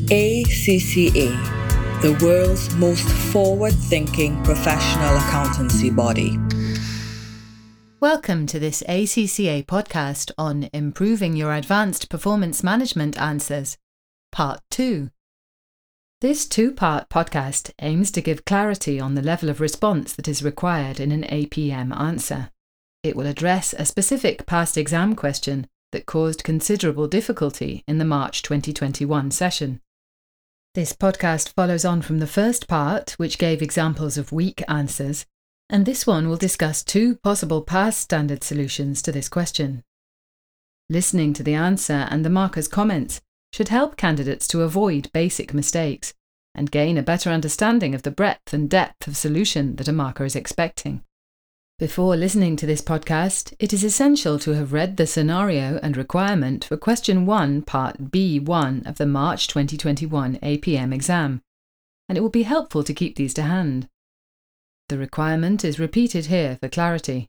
ACCA, the world's most forward-thinking professional accountancy body. Welcome to this ACCA podcast on Improving Your Advanced Performance Management Answers, Part 2. This two-part podcast aims to give clarity on the level of response that is required in an APM answer. It will address a specific past exam question that caused considerable difficulty in the March 2021 session. This podcast follows on from the first part, which gave examples of weak answers, and this one will discuss two possible past standard solutions to this question. Listening to the answer and the marker's comments should help candidates to avoid basic mistakes and gain a better understanding of the breadth and depth of solution that a marker is expecting. Before listening to this podcast, it is essential to have read the scenario and requirement for Question 1, Part B1 of the March 2021 APM exam, and it will be helpful to keep these to hand. The requirement is repeated here for clarity.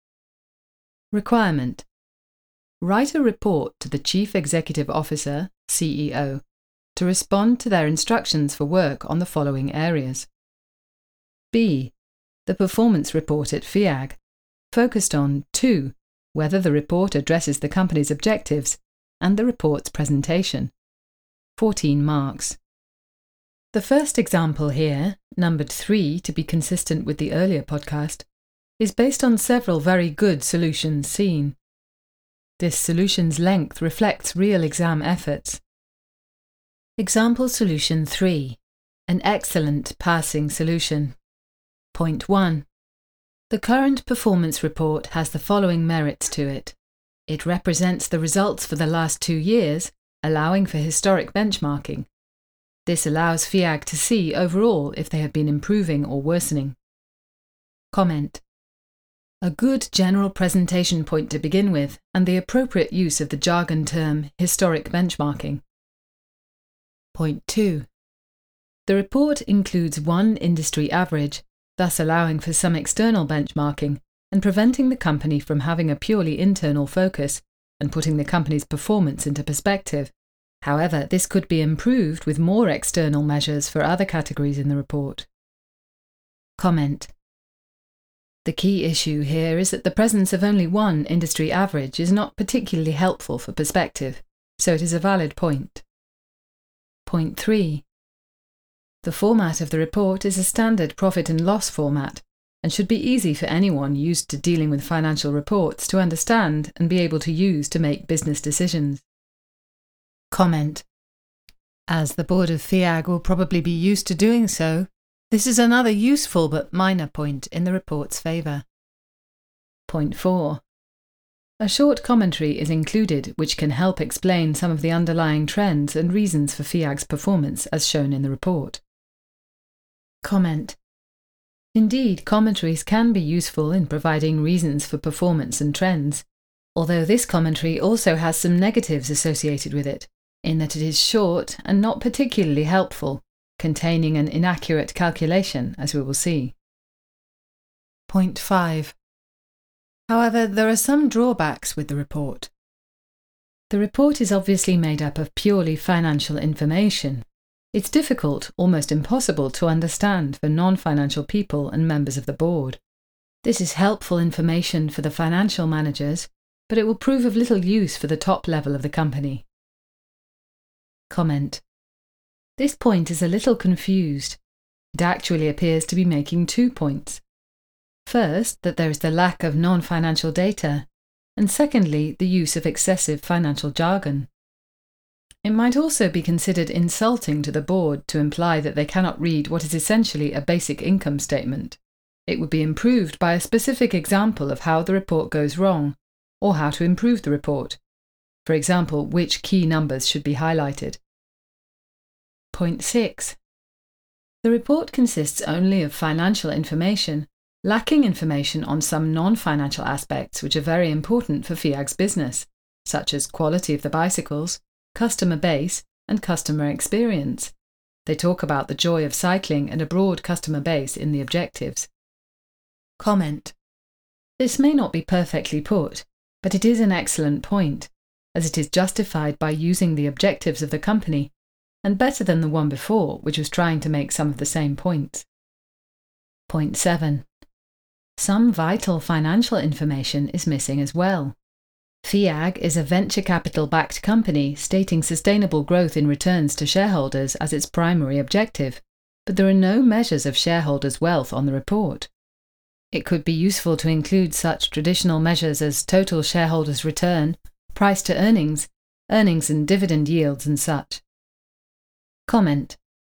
Requirement: write a report to the Chief Executive Officer, CEO, to respond to their instructions for work on the following areas. B. The performance report at FIAG, focused on 2. Whether the report addresses the company's objectives and the report's presentation. 14 marks. The first example here, numbered 3 to be consistent with the earlier podcast, is based on several very good solutions seen. This solution's length reflects real exam efforts. Example Solution 3. An excellent passing solution. Point 1. The current performance report has the following merits to it. It represents the results for the last 2 years, allowing for historic benchmarking. This allows FIAG to see overall if they have been improving or worsening. Comment: a good general presentation point to begin with, and the appropriate use of the jargon term historic benchmarking. Point 2. The report includes one industry average, thus allowing for some external benchmarking and preventing the company from having a purely internal focus and putting the company's performance into perspective. However, this could be improved with more external measures for other categories in the report. Comment: the key issue here is that the presence of only one industry average is not particularly helpful for perspective, so it is a valid point. Point 3. The format of the report is a standard profit and loss format and should be easy for anyone used to dealing with financial reports to understand and be able to use to make business decisions. Comment: as the board of FIAG will probably be used to doing so, this is another useful but minor point in the report's favour. Point 4. A short commentary is included which can help explain some of the underlying trends and reasons for FIAG's performance as shown in the report. Comment: indeed, commentaries can be useful in providing reasons for performance and trends, although this commentary also has some negatives associated with it, in that it is short and not particularly helpful, containing an inaccurate calculation, as we will see. Point 5. However, there are some drawbacks with the report. The report is obviously made up of purely financial information. It's difficult, almost impossible, to understand for non-financial people and members of the board. This is helpful information for the financial managers, but it will prove of little use for the top level of the company. Comment: this point is a little confused. It actually appears to be making 2 points. First, that there is the lack of non-financial data, and secondly, the use of excessive financial jargon. It might also be considered insulting to the board to imply that they cannot read what is essentially a basic income statement. It would be improved by a specific example of how the report goes wrong, or how to improve the report. For example, which key numbers should be highlighted. Point 6. The report consists only of financial information, lacking information on some non-financial aspects which are very important for FIAG's business, such as quality of the bicycles, customer base, and customer experience. They talk about the joy of cycling and a broad customer base in the objectives. Comment: this may not be perfectly put, but it is an excellent point, as it is justified by using the objectives of the company and better than the one before, which was trying to make some of the same points. Point 7. Some vital financial information is missing as well. FIAG is a venture capital-backed company stating sustainable growth in returns to shareholders as its primary objective, but there are no measures of shareholders' wealth on the report. It could be useful to include such traditional measures as total shareholders' return, price to earnings and dividend yields and such. Comment.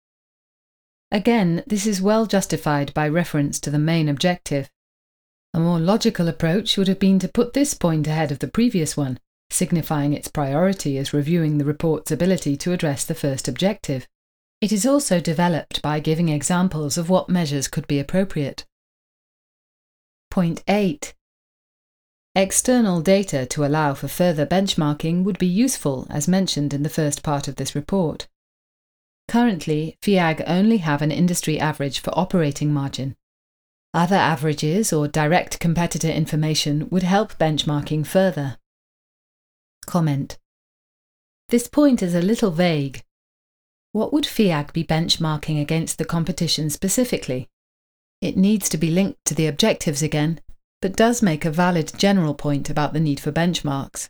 Again, this is well justified by reference to the main objective. A more logical approach would have been to put this point ahead of the previous one, signifying its priority as reviewing the report's ability to address the first objective. It is also developed by giving examples of what measures could be appropriate. Point 8. External data to allow for further benchmarking would be useful, as mentioned in the first part of this report. Currently, FIAG only have an industry average for operating margin. Other averages or direct competitor information would help benchmarking further. Comment. This point is a little vague. What would FIAG be benchmarking against the competition specifically? It needs to be linked to the objectives again, but does make a valid general point about the need for benchmarks.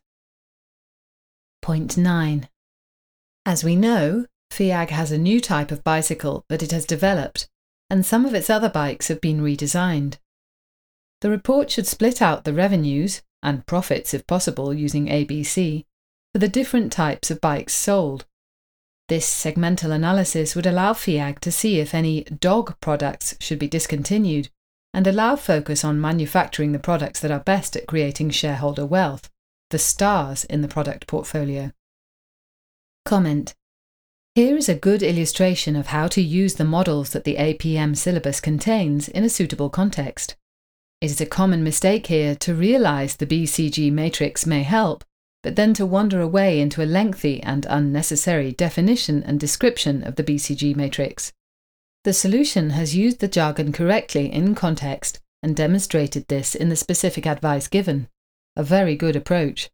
Point 9. As we know, FIAG has a new type of bicycle that it has developed, and some of its other bikes have been redesigned. The report should split out the revenues, and profits if possible using ABC, for the different types of bikes sold. This segmental analysis would allow FIAG to see if any dog products should be discontinued, and allow focus on manufacturing the products that are best at creating shareholder wealth, the stars in the product portfolio. Comment. Here is a good illustration of how to use the models that the APM syllabus contains in a suitable context. It is a common mistake here to realise the BCG matrix may help, but then to wander away into a lengthy and unnecessary definition and description of the BCG matrix. The solution has used the jargon correctly in context and demonstrated this in the specific advice given. A very good approach.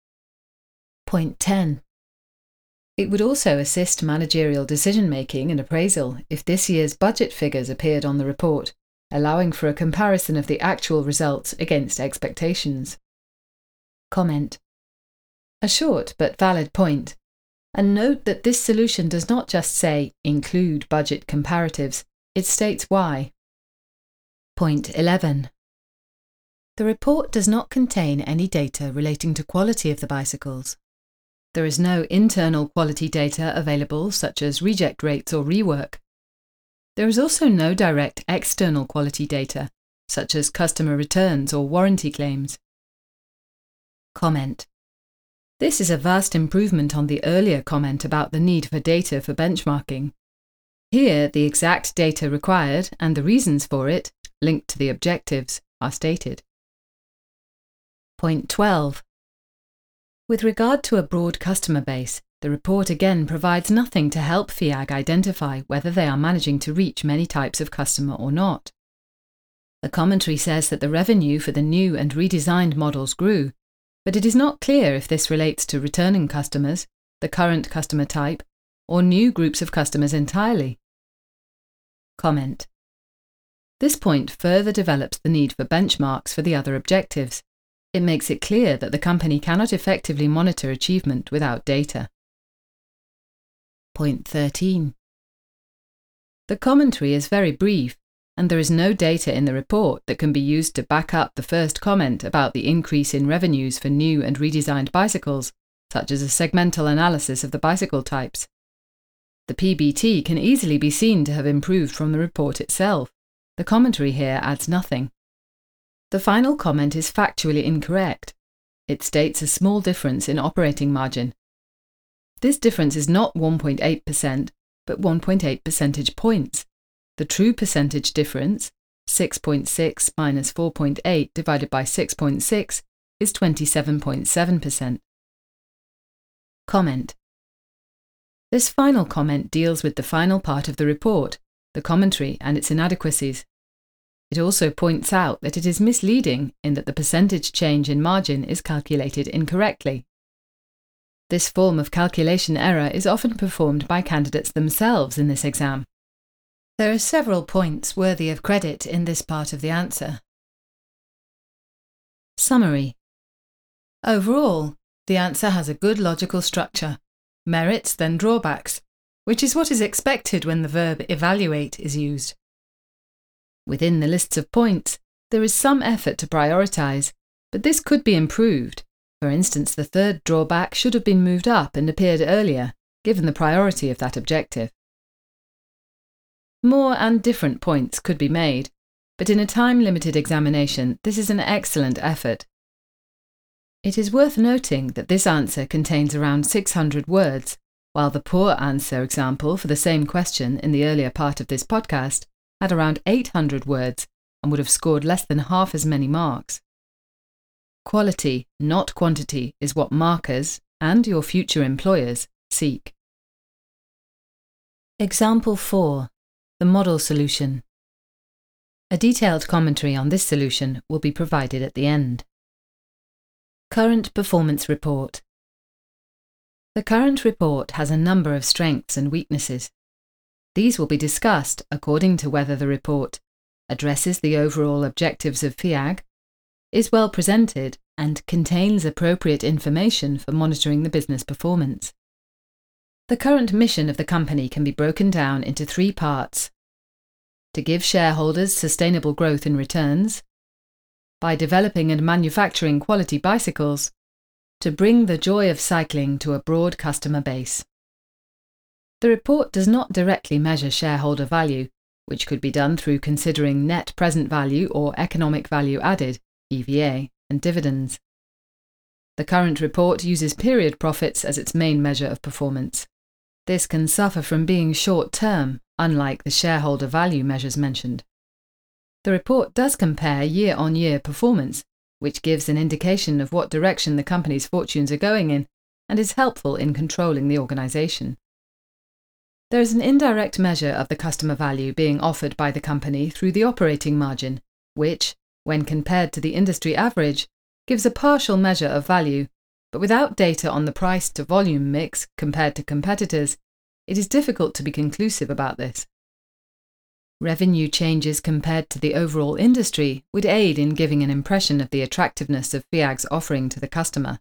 Point 10. It would also assist managerial decision-making and appraisal if this year's budget figures appeared on the report, allowing for a comparison of the actual results against expectations. Comment. A short but valid point, and note that this solution does not just say include budget comparatives, it states why. Point 11. The report does not contain any data relating to quality of the bicycles. There is no internal quality data available, such as reject rates or rework. There is also no direct external quality data, such as customer returns or warranty claims. Comment. This is a vast improvement on the earlier comment about the need for data for benchmarking. Here, the exact data required and the reasons for it, linked to the objectives, are stated. Point 12. With regard to a broad customer base, the report again provides nothing to help FIAG identify whether they are managing to reach many types of customer or not. The commentary says that the revenue for the new and redesigned models grew, but it is not clear if this relates to returning customers, the current customer type, or new groups of customers entirely. Comment. This point further develops the need for benchmarks for the other objectives. It makes it clear that the company cannot effectively monitor achievement without data. Point 13. The commentary is very brief, and there is no data in the report that can be used to back up the first comment about the increase in revenues for new and redesigned bicycles, such as a segmental analysis of the bicycle types. The PBT can easily be seen to have improved from the report itself. The commentary here adds nothing. The final comment is factually incorrect. It states a small difference in operating margin. This difference is not 1.8%, but 1.8 percentage points. The true percentage difference, 6.6 minus 4.8 divided by 6.6, is 27.7%. Comment. This final comment deals with the final part of the report, the commentary and its inadequacies. It also points out that it is misleading in that the percentage change in margin is calculated incorrectly. This form of calculation error is often performed by candidates themselves in this exam. There are several points worthy of credit in this part of the answer. Summary. Overall, the answer has a good logical structure, merits then drawbacks, which is what is expected when the verb evaluate is used. Within the lists of points, there is some effort to prioritise, but this could be improved. For instance, the third drawback should have been moved up and appeared earlier, given the priority of that objective. More and different points could be made, but in a time-limited examination, this is an excellent effort. It is worth noting that this answer contains around 600 words, while the poor answer example for the same question in the earlier part of this podcast had around 800 words and would have scored less than half as many marks. Quality, not quantity, is what markers, and your future employers, seek. Example 4. The model solution. A detailed commentary on this solution will be provided at the end. Current performance report. The current report has a number of strengths and weaknesses. These will be discussed according to whether the report addresses the overall objectives of FIAG, is well presented, and contains appropriate information for monitoring the business performance. The current mission of the company can be broken down into 3 parts: to give shareholders sustainable growth in returns, by developing and manufacturing quality bicycles, to bring the joy of cycling to a broad customer base. The report does not directly measure shareholder value, which could be done through considering net present value or economic value added, EVA, and dividends. The current report uses period profits as its main measure of performance. This can suffer from being short-term, unlike the shareholder value measures mentioned. The report does compare year-on-year performance, which gives an indication of what direction the company's fortunes are going in and is helpful in controlling the organisation. There is an indirect measure of the customer value being offered by the company through the operating margin, which, when compared to the industry average, gives a partial measure of value, but without data on the price-to-volume mix compared to competitors, it is difficult to be conclusive about this. Revenue changes compared to the overall industry would aid in giving an impression of the attractiveness of FIAG's offering to the customer.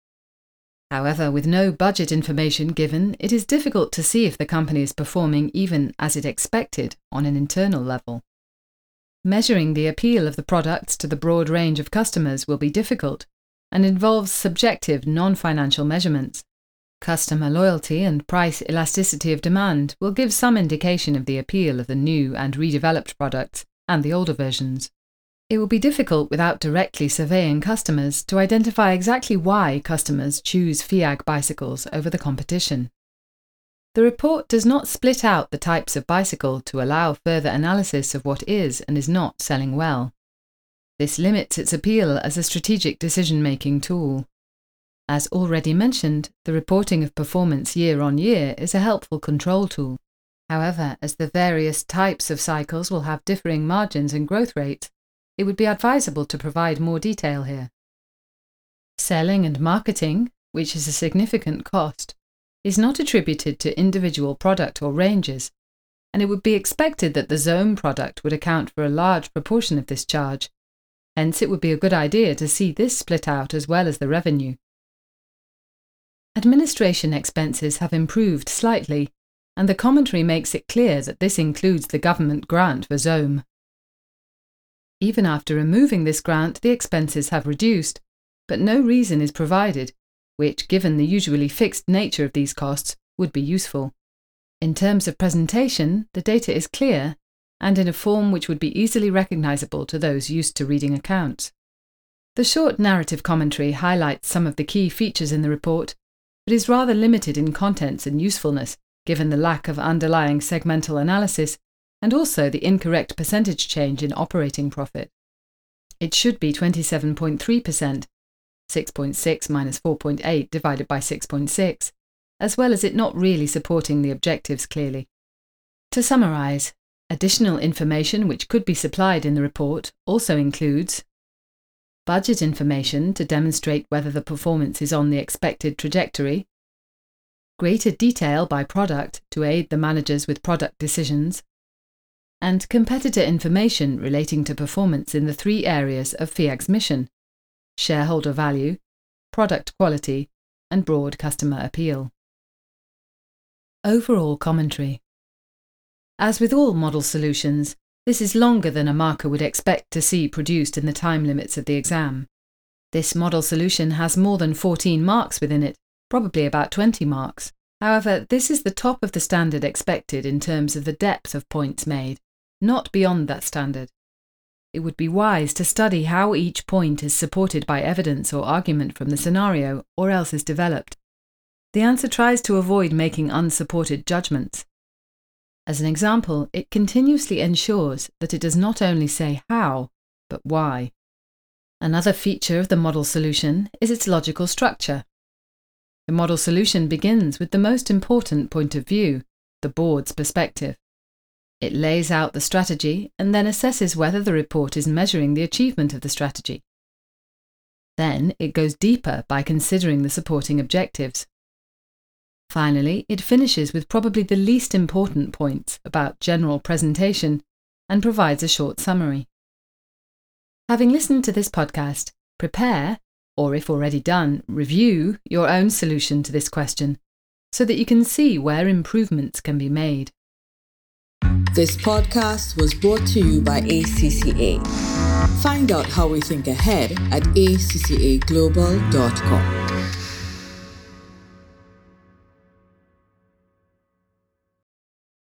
However, with no budget information given, it is difficult to see if the company is performing even as it expected on an internal level. Measuring the appeal of the products to the broad range of customers will be difficult and involves subjective non-financial measurements. Customer loyalty and price elasticity of demand will give some indication of the appeal of the new and redeveloped products and the older versions. It will be difficult without directly surveying customers to identify exactly why customers choose FIAG bicycles over the competition. The report does not split out the types of bicycle to allow further analysis of what is and is not selling well. This limits its appeal as a strategic decision-making tool. As already mentioned, the reporting of performance year on year is a helpful control tool. However, as the various types of cycles will have differing margins and growth rates, it would be advisable to provide more detail here. Selling and marketing, which is a significant cost, is not attributed to individual product or ranges, and it would be expected that the Zohm product would account for a large proportion of this charge. Hence, it would be a good idea to see this split out as well as the revenue. Administration expenses have improved slightly, and the commentary makes it clear that this includes the government grant for Zohm. Even after removing this grant, the expenses have reduced, but no reason is provided, which, given the usually fixed nature of these costs, would be useful. In terms of presentation, the data is clear and in a form which would be easily recognisable to those used to reading accounts. The short narrative commentary highlights some of the key features in the report, but is rather limited in contents and usefulness, given the lack of underlying segmental analysis and also the incorrect percentage change in operating profit. It should be 27.3%, 6.6 minus 4.8 divided by 6.6, as well as it not really supporting the objectives clearly. To summarise, additional information which could be supplied in the report also includes budget information to demonstrate whether the performance is on the expected trajectory, greater detail by product to aid the managers with product decisions, and competitor information relating to performance in the 3 areas of FIAG's mission: shareholder value, product quality, and broad customer appeal. Overall commentary. As with all model solutions, this is longer than a marker would expect to see produced in the time limits of the exam. This model solution has more than 14 marks within it, probably about 20 marks. However, this is the top of the standard expected in terms of the depth of points made, not beyond that standard. It would be wise to study how each point is supported by evidence or argument from the scenario, or else is developed. The answer tries to avoid making unsupported judgments. As an example, it continuously ensures that it does not only say how, but why. Another feature of the model solution is its logical structure. The model solution begins with the most important point of view, the board's perspective. It lays out the strategy and then assesses whether the report is measuring the achievement of the strategy. Then it goes deeper by considering the supporting objectives. Finally, it finishes with probably the least important points about general presentation and provides a short summary. Having listened to this podcast, prepare, or if already done, review your own solution to this question so that you can see where improvements can be made. This podcast was brought to you by ACCA. Find out how we think ahead at accaglobal.com.